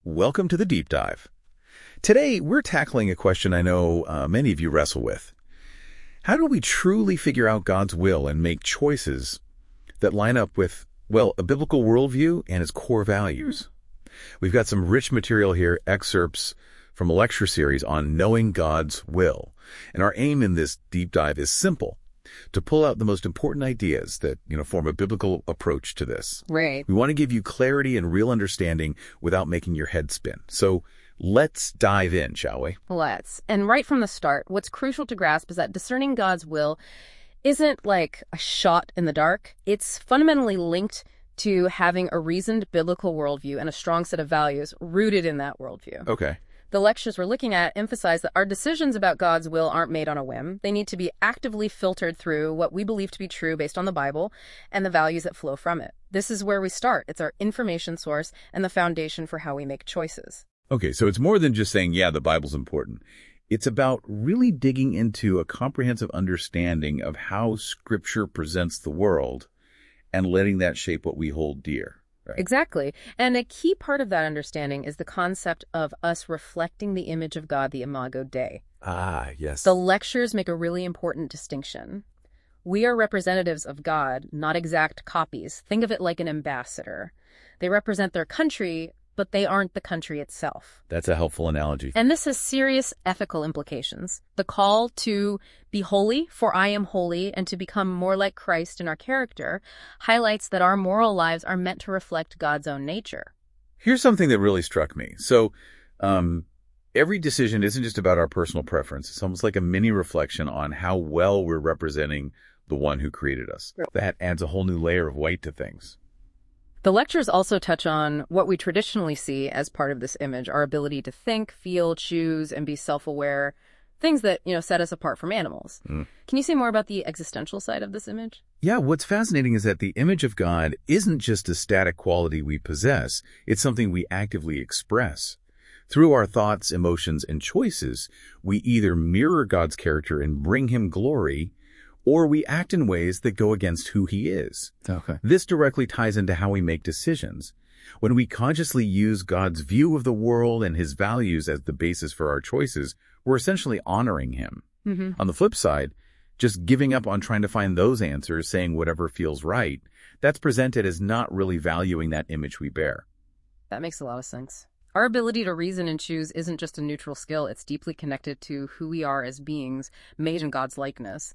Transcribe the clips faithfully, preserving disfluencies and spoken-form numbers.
Welcome to the Deep Dive. Today, we're tackling a question I know uh, many of you wrestle with. How do we truly figure out God's will and make choices that line up with, well, a biblical worldview and its core values? We've got some rich material here, excerpts from a lecture series on knowing God's will. And our aim in this deep dive is simple: to pull out the most important ideas that, you know, form a biblical approach to this. Right. We want to give you clarity and real understanding without making your head spin. So let's dive in, shall we? Let's. And right from the start, what's crucial to grasp is that discerning God's will isn't like a shot in the dark. It's fundamentally linked to having a reasoned biblical worldview and a strong set of values rooted in that worldview. Okay. The lectures we're looking at emphasize that our decisions about God's will aren't made on a whim. They need to be actively filtered through what we believe to be true based on the Bible and the values that flow from it. This is where we start. It's our information source and the foundation for how we make choices. Okay, so it's more than just saying, yeah, the Bible's important. It's about really digging into a comprehensive understanding of how Scripture presents the world and letting that shape what we hold dear. Right. Exactly. And a key part of that understanding is the concept of us reflecting the image of God, the Imago Dei. Ah, yes. The lectures make a really important distinction. We are representatives of God, not exact copies. Think of it like an ambassador. They represent their country, but they aren't the country itself. That's a helpful analogy. And this has serious ethical implications. The call to be holy, for I am holy, and to become more like Christ in our character highlights that our moral lives are meant to reflect God's own nature. Here's something that really struck me. So, um, every decision isn't just about our personal preference. It's almost like a mini reflection on how well we're representing the one who created us. That adds a whole new layer of weight to things. The lectures also touch on what we traditionally see as part of this image, our ability to think, feel, choose, and be self-aware, things that, you know, set us apart from animals. Mm. Can you say more about the existential side of this image? Yeah, what's fascinating is that the image of God isn't just a static quality we possess. It's something we actively express. Through our thoughts, emotions, and choices, we either mirror God's character and bring him glory, or we act in ways that go against who he is. Okay. This directly ties into how we make decisions. When we consciously use God's view of the world and his values as the basis for our choices, we're essentially honoring him. Mm-hmm. On the flip side, just giving up on trying to find those answers, saying whatever feels right, that's presented as not really valuing that image we bear. That makes a lot of sense. Our ability to reason and choose isn't just a neutral skill. It's deeply connected to who we are as beings made in God's likeness.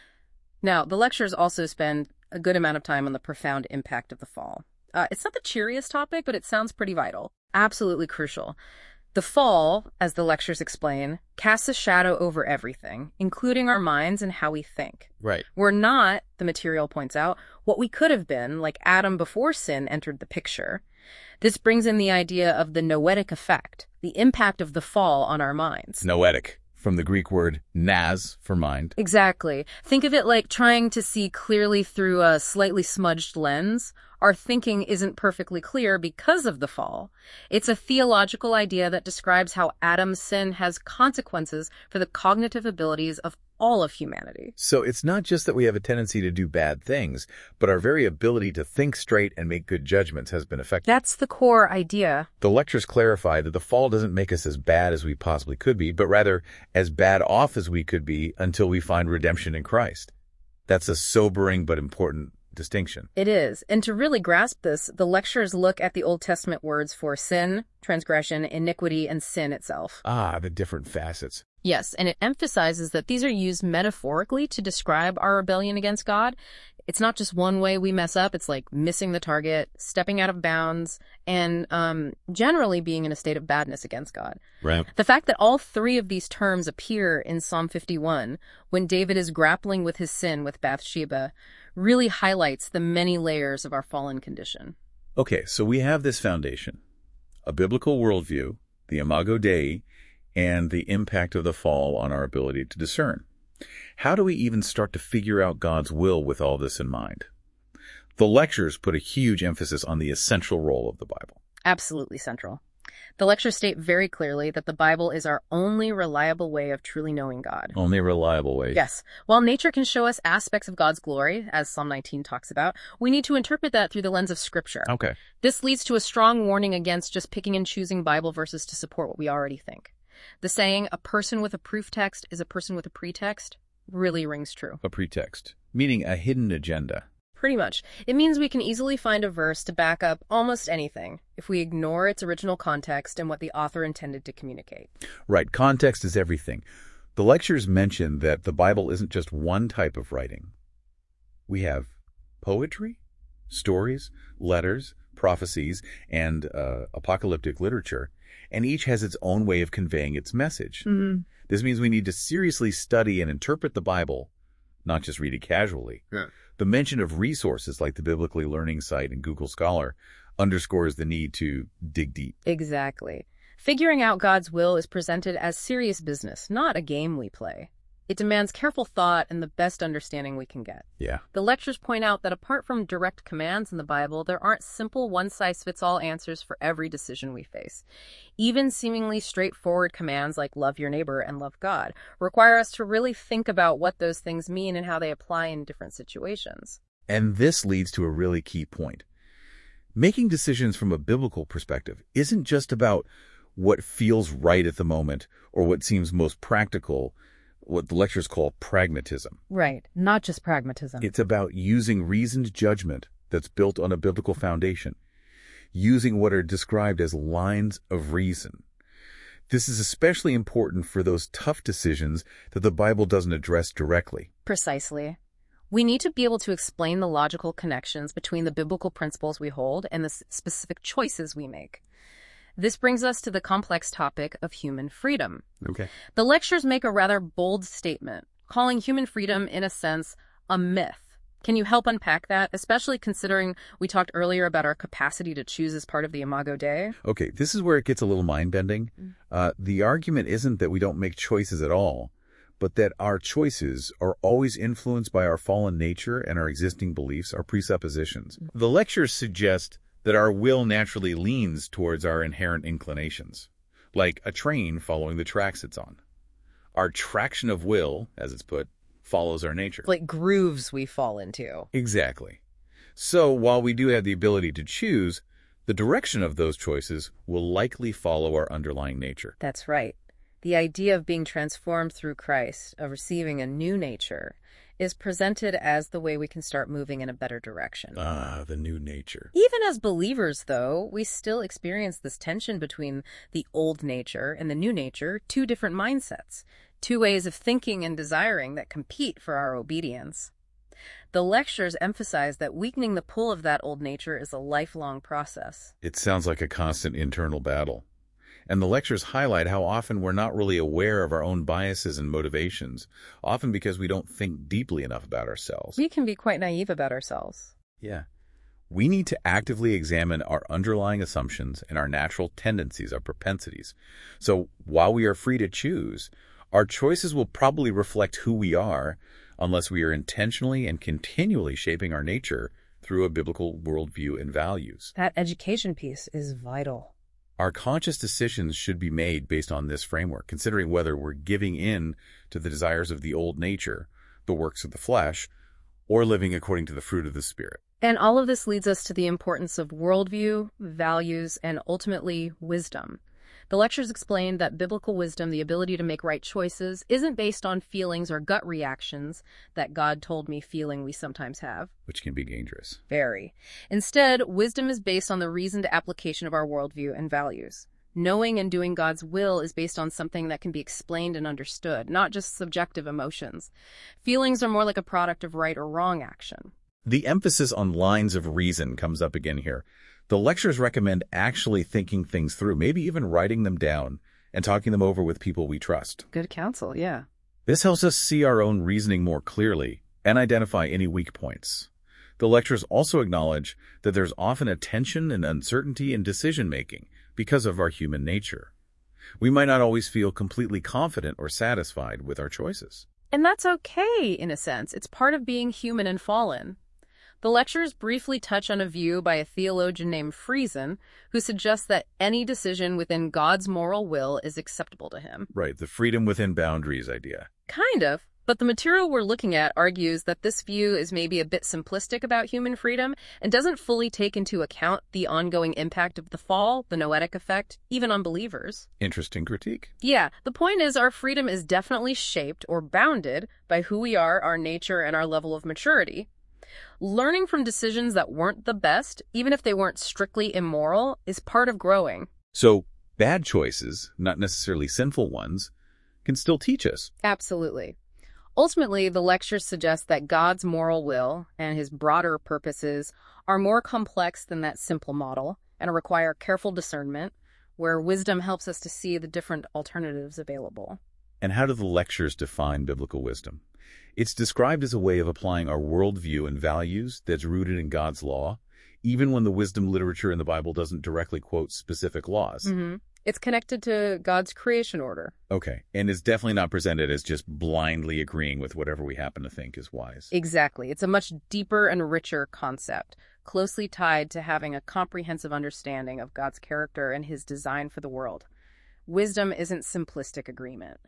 Now, the lectures also spend a good amount of time on the profound impact of the fall. Uh, it's not the cheeriest topic, but it sounds pretty vital. Absolutely crucial. The fall, as the lectures explain, casts a shadow over everything, including our minds and how we think. Right. We're not, the material points out, what we could have been, like Adam before sin entered the picture. This brings in the idea of the noetic effect, the impact of the fall on our minds. Noetic. From the Greek word nas, for mind. Exactly. Think of it like trying to see clearly through a slightly smudged lens. Our thinking isn't perfectly clear because of the fall. It's a theological idea that describes how Adam's sin has consequences for the cognitive abilities of all of humanity. So it's not just that we have a tendency to do bad things, but our very ability to think straight and make good judgments has been affected. That's the core idea. The lectures clarify that the fall doesn't make us as bad as we possibly could be, but rather as bad off as we could be until we find redemption in Christ. That's a sobering but important distinction. It is. And to really grasp this, the lectures look at the Old Testament words for sin, transgression, iniquity, and sin itself. Ah, the different facets. Yes, and it emphasizes that these are used metaphorically to describe our rebellion against God. It's not just one way we mess up. It's like missing the target, stepping out of bounds, and um, generally being in a state of badness against God. Right. The fact that all three of these terms appear in Psalm fifty-one, when David is grappling with his sin with Bathsheba, really highlights the many layers of our fallen condition. Okay, so we have this foundation, a biblical worldview, the Imago Dei, and the impact of the fall on our ability to discern. How do we even start to figure out God's will with all this in mind? The lectures put a huge emphasis on the essential role of the Bible. Absolutely central. The lectures state very clearly that the Bible is our only reliable way of truly knowing God. Only a reliable way. Yes. While nature can show us aspects of God's glory, as Psalm nineteen talks about, we need to interpret that through the lens of Scripture. Okay. This leads to a strong warning against just picking and choosing Bible verses to support what we already think. The saying, a person with a proof text is a person with a pretext, really rings true. A pretext, meaning a hidden agenda. Pretty much. It means we can easily find a verse to back up almost anything if we ignore its original context and what the author intended to communicate. Right. Context is everything. The lectures mention that the Bible isn't just one type of writing. We have poetry, stories, letters, prophecies, and uh, apocalyptic literature, and each has its own way of conveying its message. Mm-hmm. This means we need to seriously study and interpret the Bible, not just read it casually. Yeah. The mention of resources like the Biblically Learning site and Google Scholar underscores the need to dig deep. Exactly. Figuring out God's will is presented as serious business, not a game we play. It demands careful thought and the best understanding we can get. Yeah. The lectures point out that apart from direct commands in the Bible, there aren't simple one-size-fits-all answers for every decision we face. Even seemingly straightforward commands like love your neighbor and love God require us to really think about what those things mean and how they apply in different situations. And this leads to a really key point. Making decisions from a biblical perspective isn't just about what feels right at the moment or what seems most practical, what the lectures call pragmatism. Right, not just pragmatism. It's about using reasoned judgment that's built on a biblical foundation, using what are described as lines of reason. This is especially important for those tough decisions that the Bible doesn't address directly. Precisely. We need to be able to explain the logical connections between the biblical principles we hold and the specific choices we make. This brings us to the complex topic of human freedom. Okay. The lectures make a rather bold statement, calling human freedom, in a sense, a myth. Can you help unpack that, especially considering we talked earlier about our capacity to choose as part of the Imago Dei? Okay, this is where it gets a little mind-bending. Uh, the argument isn't that we don't make choices at all, but that our choices are always influenced by our fallen nature and our existing beliefs, our presuppositions. The lectures suggest that our will naturally leans towards our inherent inclinations, like a train following the tracks it's on. Our traction of will, as it's put, follows our nature. Like grooves we fall into. Exactly. So while we do have the ability to choose, the direction of those choices will likely follow our underlying nature. That's right. The idea of being transformed through Christ, of receiving a new nature, is presented as the way we can start moving in a better direction. Ah, the new nature. Even as believers, though, we still experience this tension between the old nature and the new nature, two different mindsets, two ways of thinking and desiring that compete for our obedience. The lectures emphasize that weakening the pull of that old nature is a lifelong process. It sounds like a constant internal battle. And the lectures highlight how often we're not really aware of our own biases and motivations, often because we don't think deeply enough about ourselves. We can be quite naive about ourselves. Yeah. We need to actively examine our underlying assumptions and our natural tendencies, our propensities. So while we are free to choose, our choices will probably reflect who we are unless we are intentionally and continually shaping our nature through a biblical worldview and values. That education piece is vital. Our conscious decisions should be made based on this framework, considering whether we're giving in to the desires of the old nature, the works of the flesh, or living according to the fruit of the Spirit. And all of this leads us to the importance of worldview, values, and ultimately wisdom. The lectures explain that biblical wisdom, the ability to make right choices, isn't based on feelings or gut reactions, that God told me feeling we sometimes have. Which can be dangerous. Very. Instead, wisdom is based on the reasoned application of our worldview and values. Knowing and doing God's will is based on something that can be explained and understood, not just subjective emotions. Feelings are more like a product of right or wrong action. The emphasis on lines of reason comes up again here. The lectures recommend actually thinking things through, maybe even writing them down and talking them over with people we trust. Good counsel, yeah. This helps us see our own reasoning more clearly and identify any weak points. The lectures also acknowledge that there's often a tension and uncertainty in decision-making because of our human nature. We might not always feel completely confident or satisfied with our choices. And that's okay, in a sense. It's part of being human and fallen. The lectures briefly touch on a view by a theologian named Friesen, who suggests that any decision within God's moral will is acceptable to him. Right, the freedom within boundaries idea. Kind of. But the material we're looking at argues that this view is maybe a bit simplistic about human freedom and doesn't fully take into account the ongoing impact of the fall, the noetic effect, even on believers. Interesting critique. Yeah, the point is our freedom is definitely shaped or bounded by who we are, our nature, and our level of maturity. Learning from decisions that weren't the best, even if they weren't strictly immoral, is part of growing. So, bad choices, not necessarily sinful ones, can still teach us. Absolutely. Ultimately, the lectures suggest that God's moral will and his broader purposes are more complex than that simple model and require careful discernment, where wisdom helps us to see the different alternatives available. And how do the lectures define biblical wisdom? It's described as a way of applying our worldview and values that's rooted in God's law, even when the wisdom literature in the Bible doesn't directly quote specific laws. Mm-hmm. It's connected to God's creation order. Okay, and it's definitely not presented as just blindly agreeing with whatever we happen to think is wise. Exactly. It's a much deeper and richer concept, closely tied to having a comprehensive understanding of God's character and his design for the world. Wisdom isn't simplistic agreement.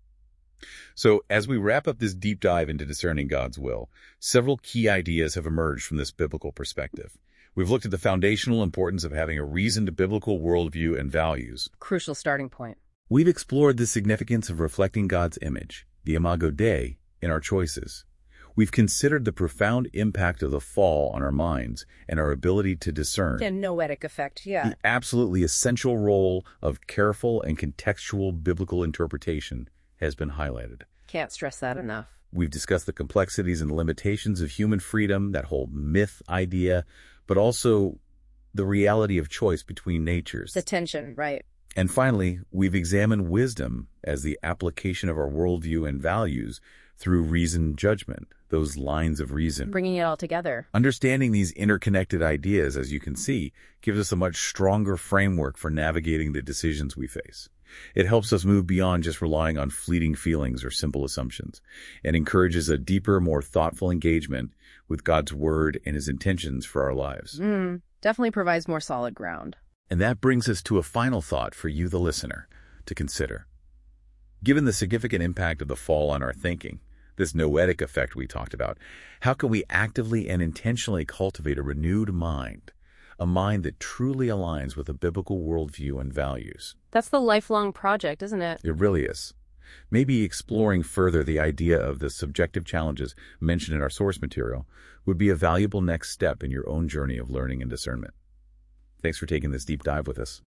So, as we wrap up this deep dive into discerning God's will, several key ideas have emerged from this biblical perspective. We've looked at the foundational importance of having a reasoned biblical worldview and values. Crucial starting point. We've explored the significance of reflecting God's image, the Imago Dei, in our choices. We've considered the profound impact of the fall on our minds and our ability to discern. The noetic effect, yeah. The absolutely essential role of careful and contextual biblical interpretation has been highlighted. Can't stress that enough. We've discussed the complexities and limitations of human freedom, that whole myth idea, but also the reality of choice between natures. The tension, right. And finally, we've examined wisdom as the application of our worldview and values through reasoned judgment, those lines of reason. Bringing it all together. Understanding these interconnected ideas, as you can see, gives us a much stronger framework for navigating the decisions we face. It helps us move beyond just relying on fleeting feelings or simple assumptions, and encourages a deeper, more thoughtful engagement with God's word and his intentions for our lives. Mm, definitely provides more solid ground. And that brings us to a final thought for you, the listener, to consider. Given the significant impact of the fall on our thinking, this noetic effect we talked about, how can we actively and intentionally cultivate a renewed mind, a mind that truly aligns with a biblical worldview and values? That's the lifelong project, isn't it? It really is. Maybe exploring further the idea of the subjective challenges mentioned in our source material would be a valuable next step in your own journey of learning and discernment. Thanks for taking this deep dive with us.